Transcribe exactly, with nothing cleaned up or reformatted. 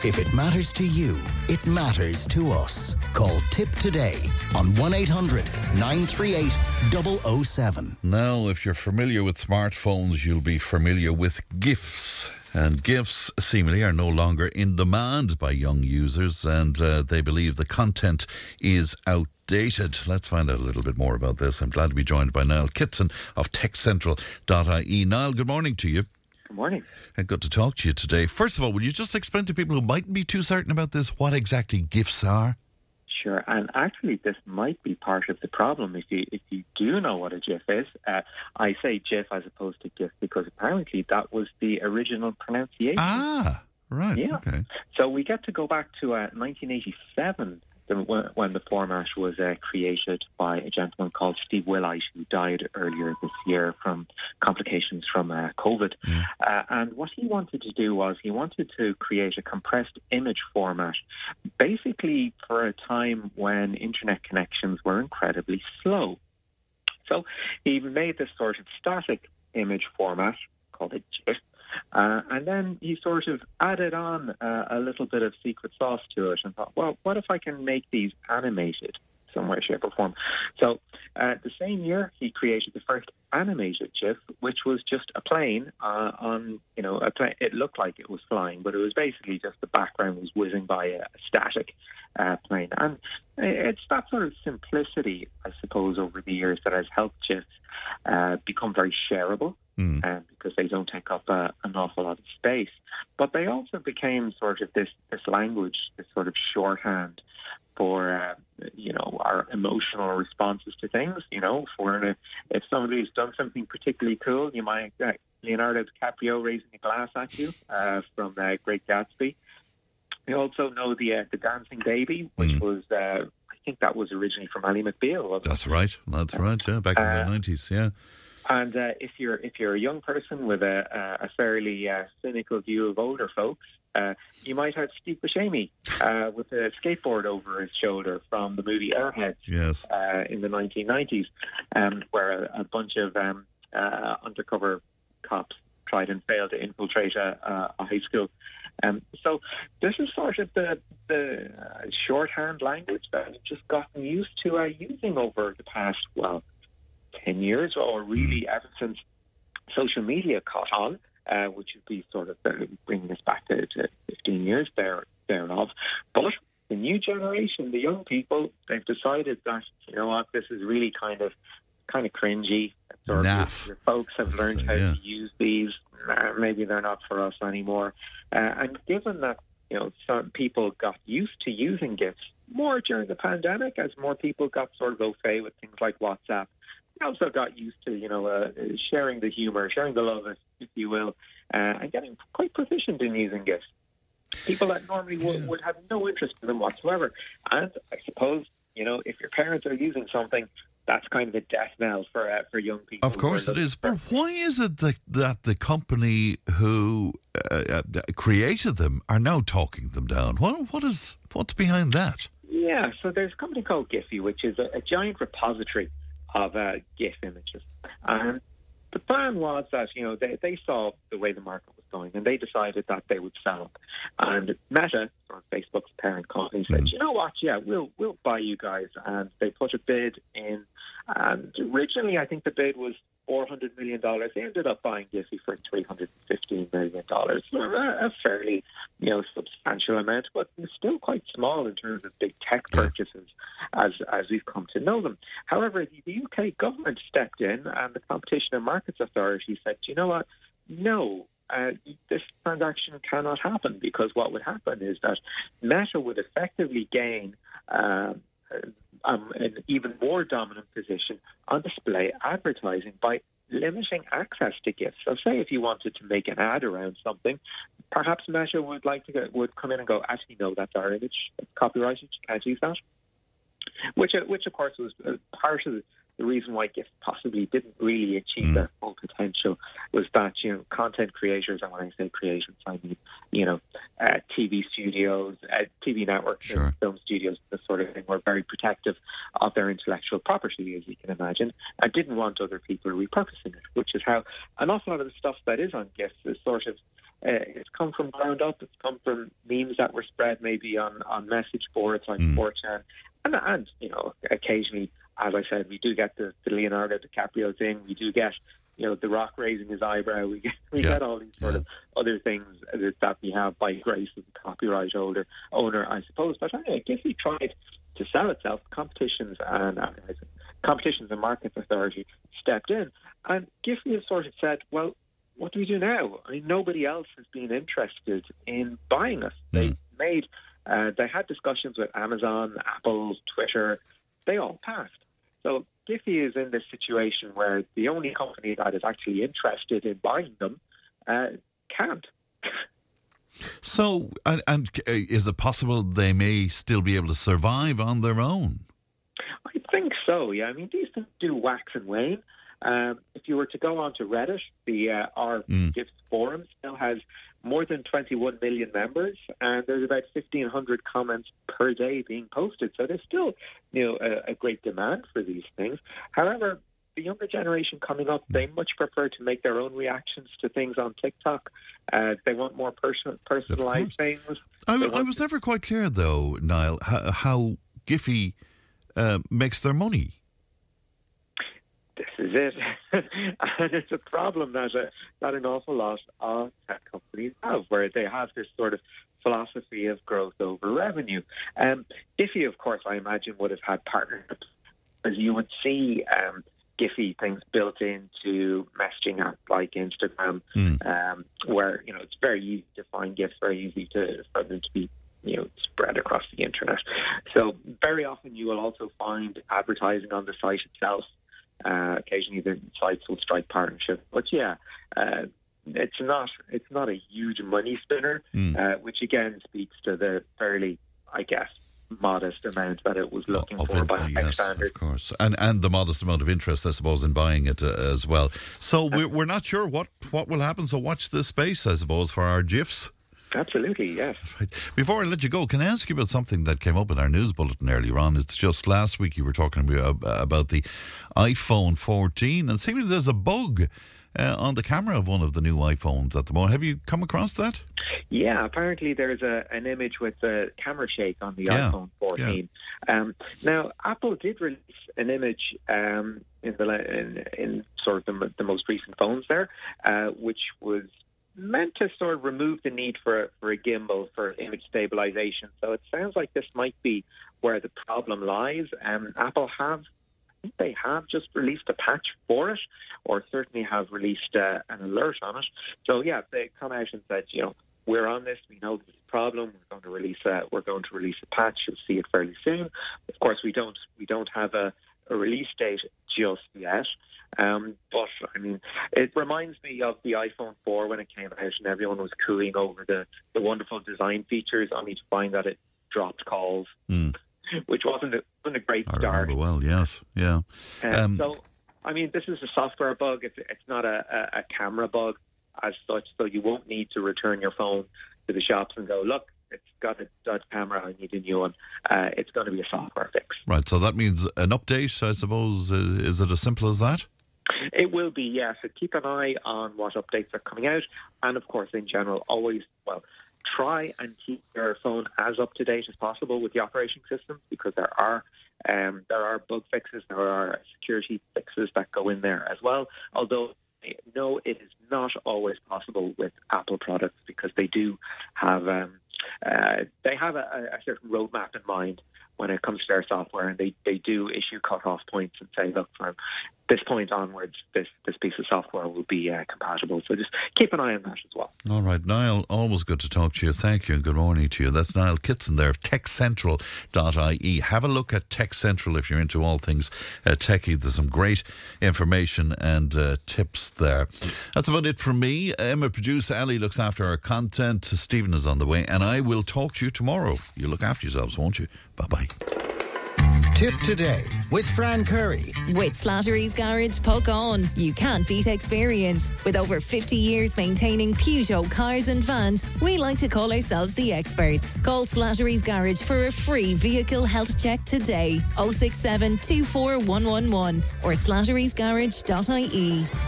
If it matters to you, it matters to us. Call Tip today on one eight hundred nine three eight double oh seven. Now, if you're familiar with smartphones, you'll be familiar with GIFs. And GIFs seemingly are no longer in demand by young users, and uh, they believe the content is outdated. Let's find out a little bit more about this. I'm glad to be joined by Niall Kitson of tech central dot I E. Niall, good morning to you. Good morning. And good to talk to you today. First of all, will you just explain to people who mightn't be too certain about this what exactly GIFs are? Sure, and actually this might be part of the problem if you if you do know what a GIF is. Uh, I say GIF as opposed to GIF because apparently that was the original pronunciation. Ah, right, yeah. Okay. So we get to go back to uh, nineteen eighty-seven the, when the format was uh, created by a gentleman called Steve Willite, who died earlier this year from complications from uh, COVID. Mm. Uh, and what he wanted to do was he wanted to create a compressed image format, basically for a time when internet connections were incredibly slow. So he made this sort of static image format called a GIF. Uh, and then he sort of added on uh, a little bit of secret sauce to it and thought, well, what if I can make these animated some way, shape or form? So uh, the same year, he created the first animated GIF, which was just a plane uh, on, you know, a plane. It looked like it was flying, but it was basically just the background was whizzing by a, a static uh, plane. And it's that sort of simplicity, I suppose, over the years that has helped GIFs uh, become very shareable. Mm. Um, because they don't take up uh, an awful lot of space. But they also became sort of this, this language, this sort of shorthand for, uh, you know, our emotional responses to things. You know, for uh, if somebody's done something particularly cool, you might, uh, Leonardo DiCaprio raising a glass at you uh, from uh, Great Gatsby. You also know the uh, the Dancing Baby, which mm. was, uh, I think that was originally from Ally McBeal, wasn't That's it? right. That's right, yeah, back in uh, the nineties, yeah. And uh, if you're if you're a young person with a, a fairly uh, cynical view of older folks, uh, you might have Steve Buscemi uh, with a skateboard over his shoulder from the movie Airheads yes. uh, in the nineteen nineties, um, where a, a bunch of um, uh, undercover cops tried and failed to infiltrate a, a high school. Um, so this is sort of the, the uh, shorthand language that we've just gotten used to uh, using over the past, well, ten years, or really ever since social media caught on, uh, which would be sort of uh, bringing us back to, to fifteen years there, thereof. But the new generation, the young people, they've decided that, you know what, this is really kind of kind of cringy. Sort of your folks have learned how yeah. to use these. Uh, maybe they're not for us anymore. Uh, and given that, you know, some people got used to using GIFs more during the pandemic, as more people got sort of au fait with things like WhatsApp, they also got used to, you know, uh, sharing the humour, sharing the love, if you will, uh, and getting quite proficient in using GIFs. People that normally would, yeah. would have no interest in them whatsoever. And I suppose, you know, if your parents are using something, that's kind of a death knell for uh, for young people. Of course it is. But why is it that, that the company who uh, created them are now talking them down? What what is what's behind that? Yeah, so there's a company called Giphy, which is a, a giant repository of uh, GIF images. And the plan was that, you know, they, they saw the way the market was going and they decided that they would sell them. And Meta, or Facebook's parent company, said, mm. you know what, yeah, we'll we'll buy you guys. And they put a bid in. And originally, I think the bid was four hundred million dollars. They ended up buying Giphy for three hundred fifteen million dollars. So a, a fairly, you know, substantial amount, but still quite small in terms of big tech purchases as as we've come to know them. However, the U K government stepped in and the Competition and Markets Authority said, you know what, no, uh, this transaction cannot happen, because what would happen is that Meta would effectively gain uh, Um, an even more dominant position on display advertising by limiting access to GIFs. So say if you wanted to make an ad around something, perhaps Meta would like to go, would come in and go, actually, no, that's our image. It's copyrighted. You can't use that. Which, which of course, was part of the the reason why GIF possibly didn't really achieve mm. their full potential was that, you know, content creators, and when I say creators, I mean, you know, uh, T V studios, uh, T V networks, sure. and film studios, this sort of thing, were very protective of their intellectual property, as you can imagine, and didn't want other people repurposing it, which is how an awful lot of the stuff that is on GIFs is sort of Uh, it's come from ground up. It's come from memes that were spread maybe on, on message boards like Mm. four chan. And, and, you know, occasionally, as I said, we do get the, the Leonardo DiCaprio thing. We do get, you know, The Rock raising his eyebrow. We get, we Yeah. get all these sort Yeah. of other things that we have by grace of the copyright holder, owner, I suppose. But anyway, Giphy tried to sell itself. Competitions and advertising, Competitions and Markets Authority stepped in. And Giphy has sort of said, well, what do we do now? I mean, nobody else has been interested in buying us. They Mm. made, uh, they had discussions with Amazon, Apple, Twitter. They all passed. So Giphy is in this situation where the only company that is actually interested in buying them uh, can't. So, and, and uh, is it possible they may still be able to survive on their own? I think so, yeah. I mean, these things do wax and wane. Um, if you were to go onto Reddit, the uh, our Mm. GIFs forum still has more than twenty-one million members, and there's about fifteen hundred comments per day being posted. So there's still, you know, a, a great demand for these things. However, the younger generation coming up, they much prefer to make their own reactions to things on TikTok. Uh, they want more person, personalized things. I, They I want was to- never quite clear, though, Niall, how, how Giphy uh, makes their money. This is it. And it's a problem that, uh, that an awful lot of tech companies have, where they have this sort of philosophy of growth over revenue. Um, Giphy, of course, I imagine, would have had partnerships, as you would see um, Giphy things built into messaging apps like Instagram, Mm. um, where, you know, it's very easy to find GIFs, very easy to for them to be, you know, spread across the internet. So very often you will also find advertising on the site itself. Uh, occasionally the sites will strike partnership, but yeah, uh, it's not it's not a huge money spinner, Mm. uh, which again speaks to the fairly, I guess, modest amount that it was looking Of for it, by uh, tech yes, standards. of course, and and the modest amount of interest, I suppose, in buying it uh, as well. So we're we're not sure what what will happen. So watch this space, I suppose, for our GIFs. Absolutely, yes. Right. Before I let you go, can I ask you about something that came up in our news bulletin earlier on? It's just last week you were talking about about the iPhone fourteen, and seemingly there's a bug uh, on the camera of one of the new iPhones at the moment. Have you come across that? Yeah, apparently there's a, an image with a camera shake on the Yeah, iPhone fourteen. Um, now, Apple did release an image um, in the in, in sort of the, the most recent phones there, uh, which was meant to sort of remove the need for for a gimbal for image stabilization. So it sounds like this might be where the problem lies. Um, Apple have, I think they have just released a patch for it, or certainly have released uh, an alert on it. So yeah, they come out and said, you know, we're on this. We know this is a problem. We're going to release a we're going to release a patch. You'll see it fairly soon. Of course, we don't we don't have a, a release date just yet. Um, but, I mean, it reminds me of the iPhone four when it came out and everyone was cooing over the, the wonderful design features, only to find that it dropped calls, Mm. which wasn't a, wasn't a great I start. remember well. Yes, yeah. Um, Um, so, I mean, this is a software bug. It's, it's not a, a, a camera bug as such, so you won't need to return your phone to the shops and go, look, it's got a dud camera, I need a new one. Uh, it's going to be a software fix. Right. So that means an update, I suppose. Uh, is it as simple as that? It will be, yes. So keep an eye on what updates are coming out. And, of course, in general, always, well, try and keep your phone as up-to-date as possible with the operating system, because there are um, there are bug fixes, there are security fixes that go in there as well. Although, no, it is not always possible with Apple products, because they do have um, uh, they have a, a certain roadmap in mind when it comes to their software, and they, they do issue cut-off points and say, look, from this point onwards, this, this piece of software will be uh, compatible. So just keep an eye on that as well. All right, Niall, always good to talk to you. Thank you and good morning to you. That's Niall Kitson there of tech central dot I E. Have a look at Tech Central if you're into all things uh, techie. There's some great information and uh, tips there. That's about it from me. Emma, producer Ali, looks after our content. Stephen is on the way, and I will talk to you tomorrow. You look after yourselves, won't you? Bye-bye. Tip Today with Fran Curry. With Slattery's Garage, Puck On. You can't beat experience. With over fifty years maintaining Peugeot cars and vans, we like to call ourselves the experts. Call Slattery's Garage for a free vehicle health check today. oh six seven, two four one one one or slatterys garage dot I E.